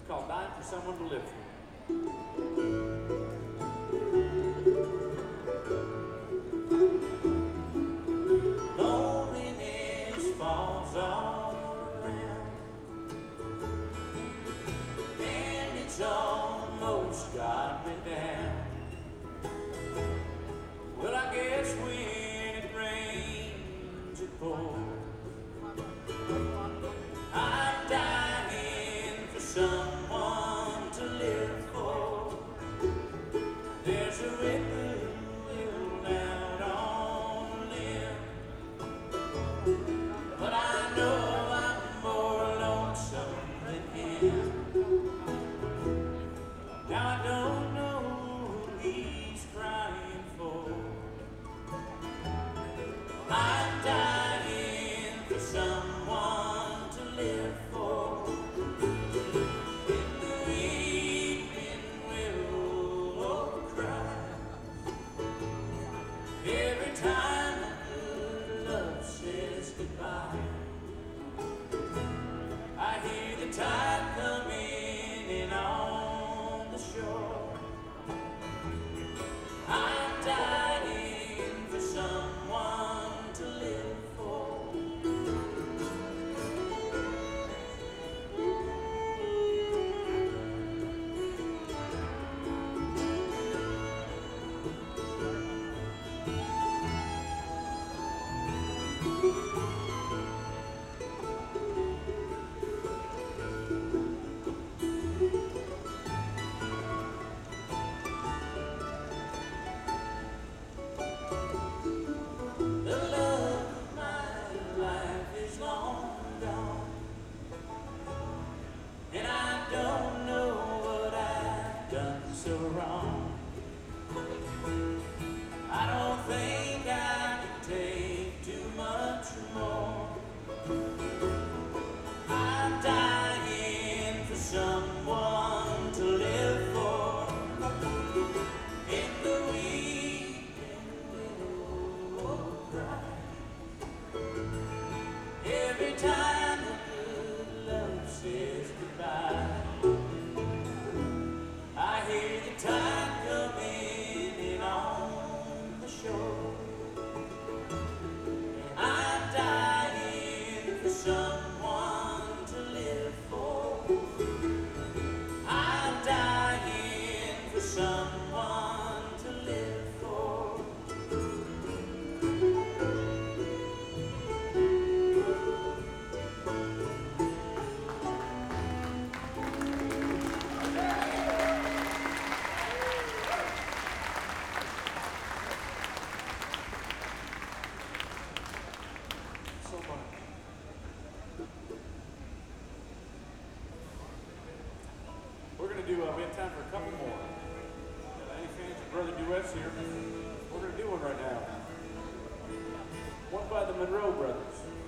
called Dying for Someone to Live For. Loneliness falls all around, and it's almost got me down. Well, I guess when it rains, it pours. I'm dying for someone to live for. There's a ripple out on a limb, but I know I'm more lonesome than him. Now I don't know who he's crying for. I'm dying for someone to live for. In the weeping willow cry, every time a good love says goodbye, I hear the tide coming in on the shore. I'm dying for someone to live for. The love of my life is long gone, and I don't know what I've done so wrong. I don't think I can take too much more. I'm dying for someone to live for. In the weeping willow cry, every time a good love says goodbye, I hear the tide coming in on the shore. I'm dying for someone to live for. I'm dying for someone to live for. So much. We're going to do, we have time for a couple more. Any fans of Brother Duets here? We're going to do one right now. One by the Monroe Brothers.